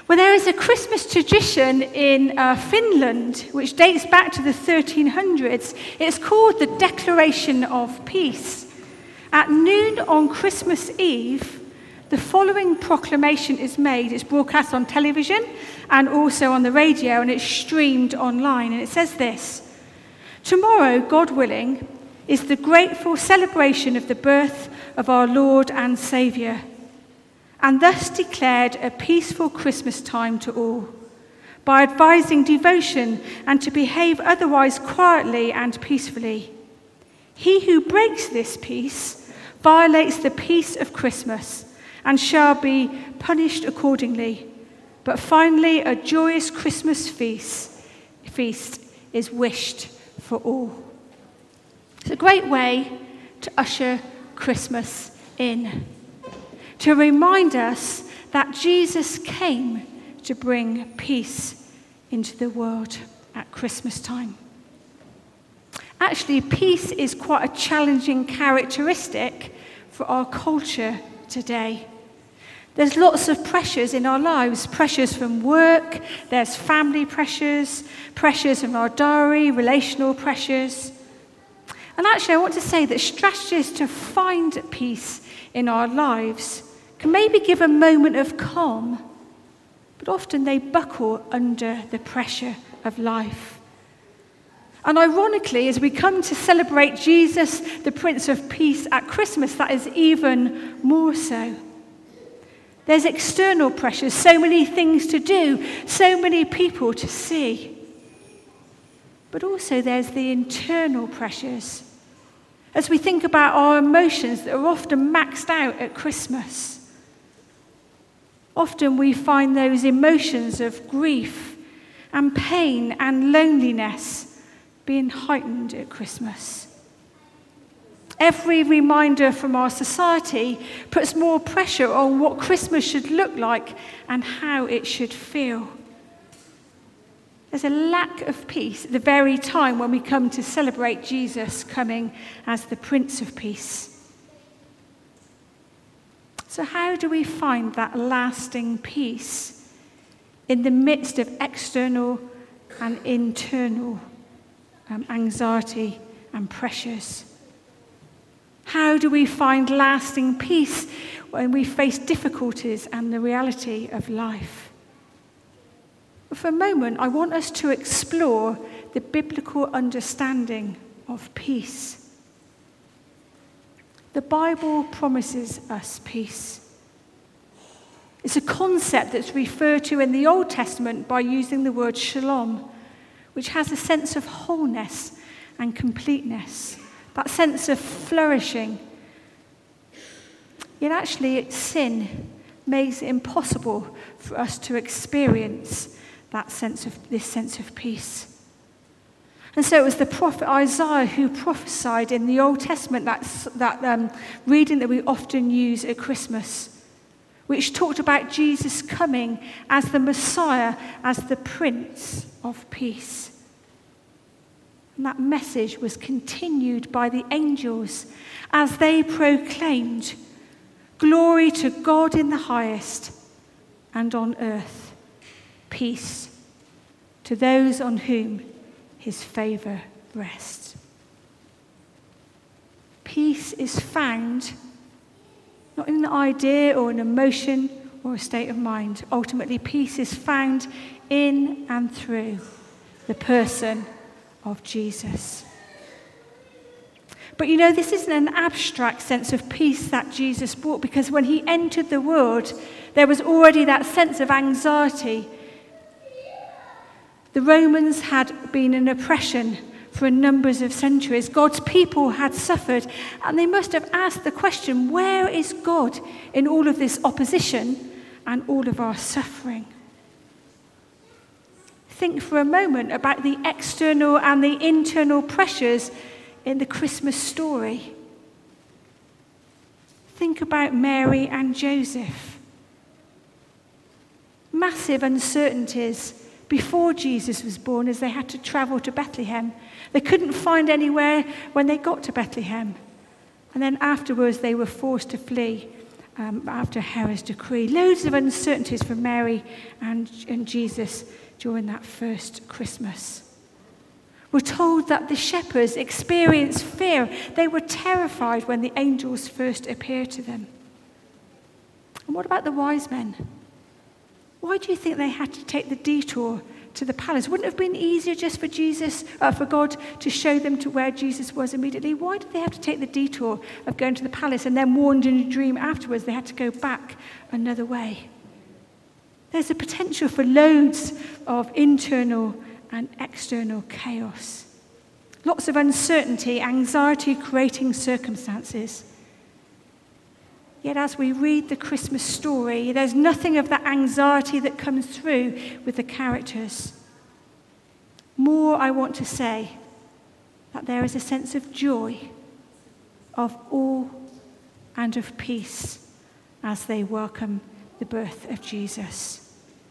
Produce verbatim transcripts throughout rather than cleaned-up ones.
Well, there is a Christmas tradition in uh, Finland which dates back to the thirteen hundreds. It's called the Declaration of Peace. At noon on Christmas Eve, the following proclamation is made. It's broadcast on television and also on the radio, and it's streamed online. And it says this: "Tomorrow, God willing, is the grateful celebration of the birth of our Lord and Saviour, and thus declared a peaceful Christmas time to all, by advising devotion and to behave otherwise quietly and peacefully. He who breaks this peace violates the peace of Christmas and shall be punished accordingly. But finally, a joyous Christmas feast, feast is wished for all." It's a great way to usher Christmas in, to remind us that Jesus came to bring peace into the world at Christmas time. Actually, peace is quite a challenging characteristic for our culture today. There's lots of pressures in our lives, pressures from work, there's family pressures, pressures from our diary, relational pressures. And actually, I want to say that strategies to find peace in our lives can maybe give a moment of calm, but often they buckle under the pressure of life. And ironically, as we come to celebrate Jesus, the Prince of Peace, at Christmas, that is even more so. There's external pressures, so many things to do, so many people to see. But also there's the internal pressures, as we think about our emotions that are often maxed out at Christmas. Often we find those emotions of grief and pain and loneliness being heightened at Christmas. Every reminder from our society puts more pressure on what Christmas should look like and how it should feel. There's a lack of peace at the very time when we come to celebrate Jesus coming as the Prince of Peace. So how do we find that lasting peace in the midst of external and internal um, anxiety and pressures? How do we find lasting peace when we face difficulties and the reality of life? For a moment, I want us to explore the biblical understanding of peace. The Bible promises us peace. It's a concept that's referred to in the Old Testament by using the word shalom, which has a sense of wholeness and completeness, that sense of flourishing. Yet actually, its sin makes it impossible for us to experience that sense of this sense of peace. And so it was the prophet Isaiah who prophesied in the Old Testament, that's, that um, reading that we often use at Christmas, which talked about Jesus coming as the Messiah, as the Prince of Peace. And that message was continued by the angels as they proclaimed, "Glory to God in the highest, and on earth, peace to those on whom his favor rests." Peace is found not in an idea or an emotion or a state of mind. Ultimately, peace is found in and through the person of Jesus. But you know, this isn't an abstract sense of peace that Jesus brought, because when he entered the world, there was already that sense of anxiety. The Romans had been in oppression for numbers of centuries. God's people had suffered, and they must have asked the question, where is God in all of this opposition and all of our suffering? Think for a moment about the external and the internal pressures in the Christmas story. Think about Mary and Joseph. Massive uncertainties before Jesus was born as they had to travel to Bethlehem. They couldn't find anywhere when they got to Bethlehem. And then afterwards they were forced to flee um, after Herod's decree. Loads of uncertainties for Mary and, and Jesus during that first Christmas. We're told that the shepherds experienced fear. They were terrified when the angels first appeared to them. And what about the wise men? Why do you think they had to take the detour to the palace? Wouldn't it have been easier just for Jesus, uh, for God to show them to where Jesus was immediately? Why did they have to take the detour of going to the palace and then warned in a dream afterwards they had to go back another way? There's a potential for loads of internal and external chaos. Lots of uncertainty, anxiety creating circumstances. Yet as we read the Christmas story, there's nothing of that anxiety that comes through with the characters. More, I want to say that there is a sense of joy, of awe, and of peace as they welcome the birth of Jesus.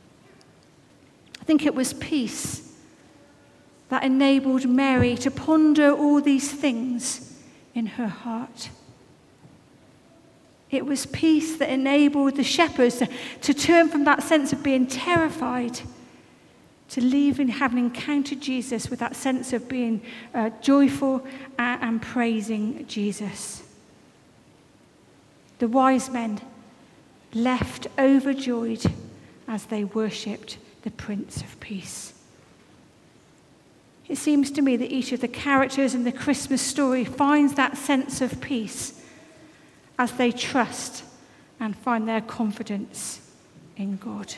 I think it was peace that enabled Mary to ponder all these things in her heart. It was peace that enabled the shepherds to, to turn from that sense of being terrified to leaving, having encountered Jesus, with that sense of being uh, joyful and, and praising Jesus. The wise men left overjoyed as they worshipped the Prince of Peace. It seems to me that each of the characters in the Christmas story finds that sense of peace as they trust and find their confidence in God.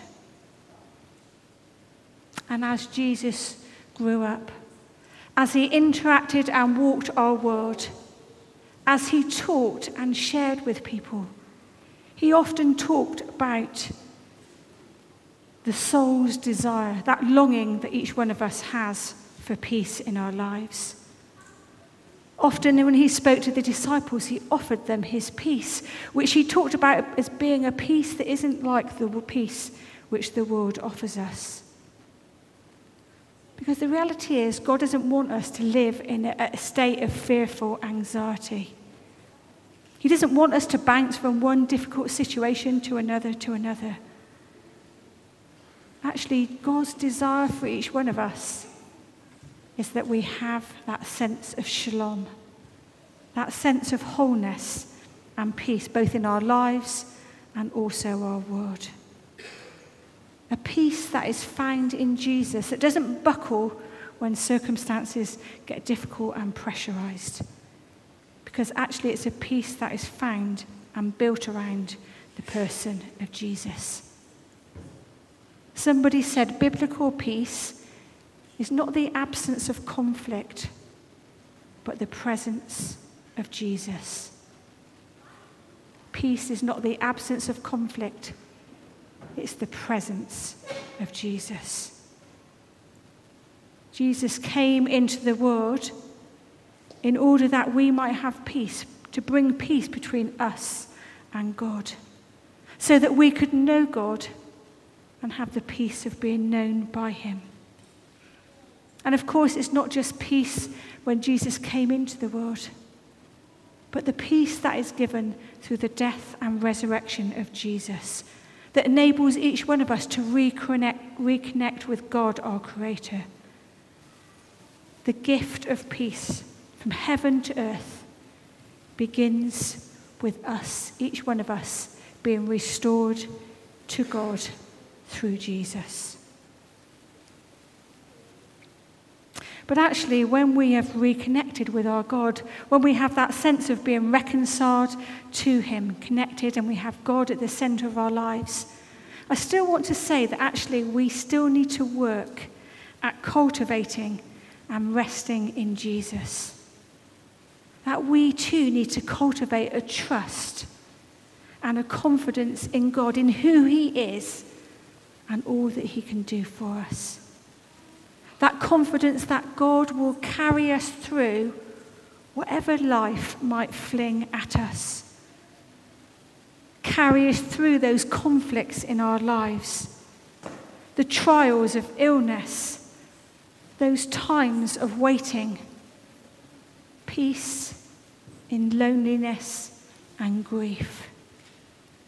And as Jesus grew up, as he interacted and walked our world, as he talked and shared with people, he often talked about the soul's desire, that longing that each one of us has for peace in our lives. Often when he spoke to the disciples, he offered them his peace, which he talked about as being a peace that isn't like the peace which the world offers us. Because the reality is, God doesn't want us to live in a state of fearful anxiety. He doesn't want us to bounce from one difficult situation to another to another. Actually, God's desire for each one of us is that we have that sense of shalom, that sense of wholeness and peace, both in our lives and also our world. A peace that is found in Jesus, that doesn't buckle when circumstances get difficult and pressurized. Because actually it's a peace that is found and built around the person of Jesus. Somebody said biblical peace is not the absence of conflict, but the presence of Jesus. Peace is not the absence of conflict, it's the presence of Jesus. Jesus came into the world in order that we might have peace, to bring peace between us and God, so that we could know God and have the peace of being known by him. And of course, it's not just peace when Jesus came into the world, but the peace that is given through the death and resurrection of Jesus, that enables each one of us to reconnect, reconnect with God, our Creator. The gift of peace from heaven to earth begins with us, each one of us, being restored to God through Jesus. But actually, when we have reconnected with our God, when we have that sense of being reconciled to him, connected, and we have God at the center of our lives, I still want to say that actually we still need to work at cultivating and resting in Jesus. That we too need to cultivate a trust and a confidence in God, in who he is and all that he can do for us. That confidence that God will carry us through whatever life might fling at us. Carry us through those conflicts in our lives, the trials of illness, those times of waiting, peace in loneliness and grief.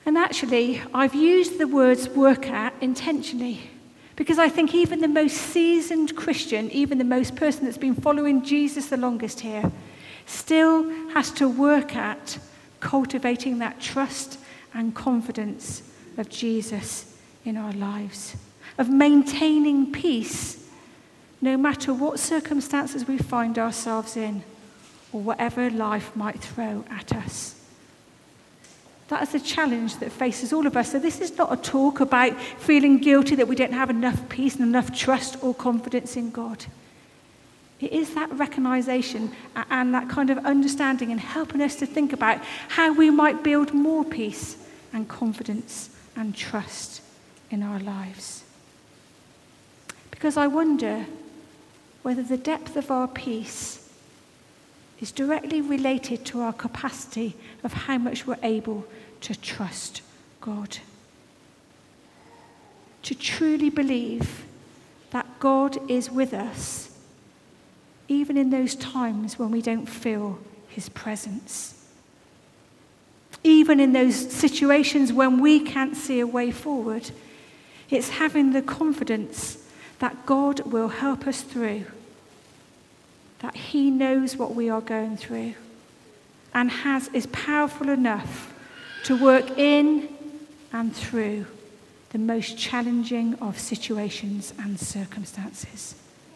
And actually, I've used the words work at intentionally, because I think even the most seasoned Christian, even the most person that's been following Jesus the longest here, still has to work at cultivating that trust and confidence of Jesus in our lives, of maintaining peace no matter what circumstances we find ourselves in or whatever life might throw at us. That is the challenge that faces all of us. So this is not a talk about feeling guilty that we don't have enough peace and enough trust or confidence in God. It is that recognition and that kind of understanding and helping us to think about how we might build more peace and confidence and trust in our lives. Because I wonder whether the depth of our peace is directly related to our capacity of how much we're able to trust God. To truly believe that God is with us, even in those times when we don't feel his presence. Even in those situations when we can't see a way forward, it's having the confidence that God will help us through, that he knows what we are going through and has is powerful enough to work in and through the most challenging of situations and circumstances.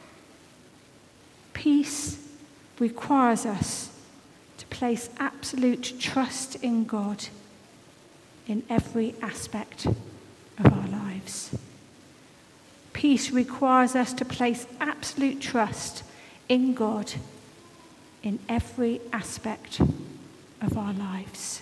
Peace requires us to place absolute trust in God in every aspect of our lives. Peace requires us to place absolute trust in God in every aspect of our lives.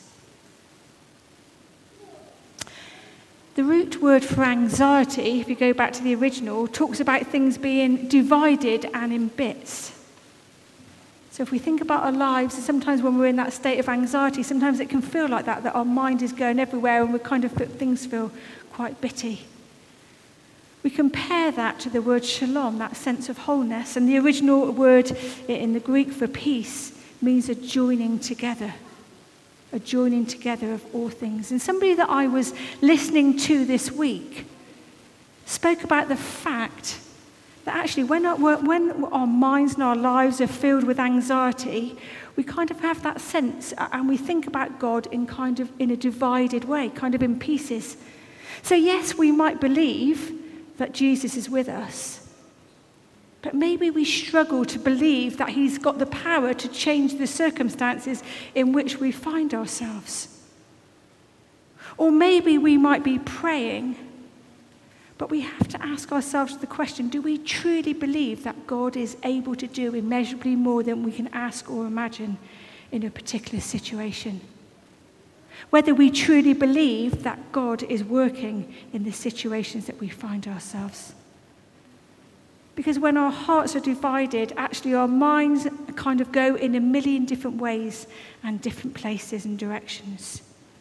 The root word for anxiety, if you go back to the original, talks about things being divided and in bits. So if we think about our lives, sometimes when we're in that state of anxiety, sometimes it can feel like that, that our mind is going everywhere and we kind of things feel quite bitty. We compare that to the word shalom, that sense of wholeness, and the original word in the Greek for peace means a joining together. A joining together of all things. And somebody that I was listening to this week spoke about the fact that actually when our, when our minds and our lives are filled with anxiety, we kind of have that sense and we think about God in kind of in a divided way, kind of in pieces. So yes, we might believe that Jesus is with us, but maybe we struggle to believe that he's got the power to change the circumstances in which we find ourselves. Or maybe we might be praying, but we have to ask ourselves the question, do we truly believe that God is able to do immeasurably more than we can ask or imagine in a particular situation? Whether we truly believe that God is working in the situations that we find ourselves. Because when our hearts are divided, actually our minds kind of go in a million different ways and different places and directions.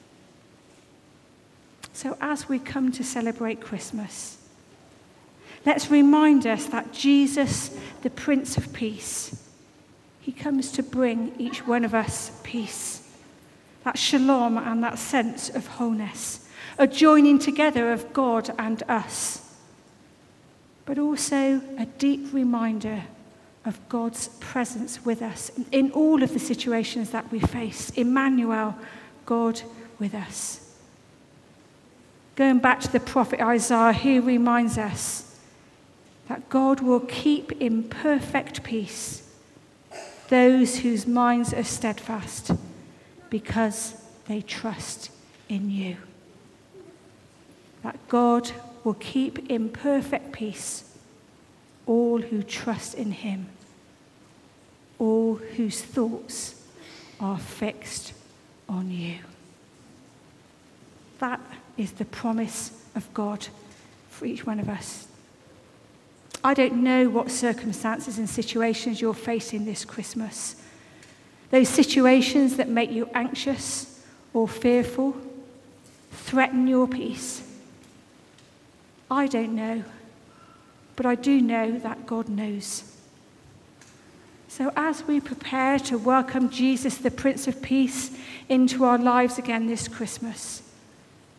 So as we come to celebrate Christmas, let's remind us that Jesus, the Prince of Peace, he comes to bring each one of us peace. That shalom and that sense of wholeness, a joining together of God and us. But also a deep reminder of God's presence with us in all of the situations that we face. Emmanuel, God with us. Going back to the prophet Isaiah, he reminds us that God will keep in perfect peace those whose minds are steadfast because they trust in you. That God will keep in perfect peace all who trust in him, all whose thoughts are fixed on you. That is the promise of God for each one of us. I don't know what circumstances and situations you're facing this Christmas. Those situations that make you anxious or fearful, threaten your peace. I don't know, but I do know that God knows. So as we prepare to welcome Jesus, the Prince of Peace, into our lives again this Christmas,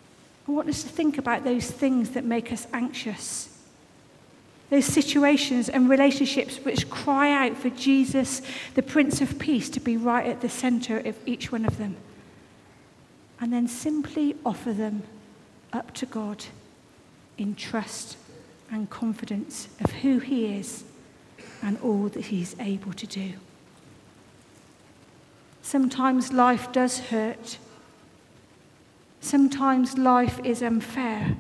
I want us to think about those things that make us anxious. Those situations and relationships which cry out for Jesus, the Prince of Peace, to be right at the center of each one of them. And then simply offer them up to God in trust and confidence of who he is and all that he's able to do. Sometimes life does hurt. Sometimes life is unfair.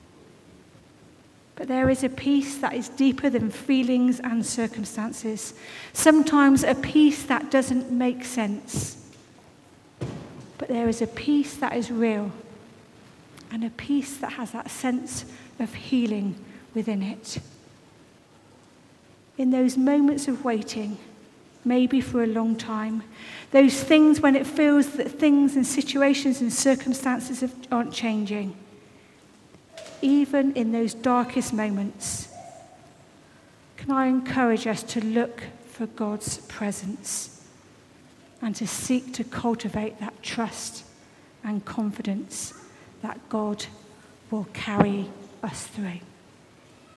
But there is a peace that is deeper than feelings and circumstances. Sometimes a peace that doesn't make sense. But there is a peace that is real, and a peace that has that sense of healing within it. In those moments of waiting, maybe for a long time, those things when it feels that things and situations and circumstances aren't changing, even in those darkest moments, can I encourage us to look for God's presence and to seek to cultivate that trust and confidence that God will carry us through.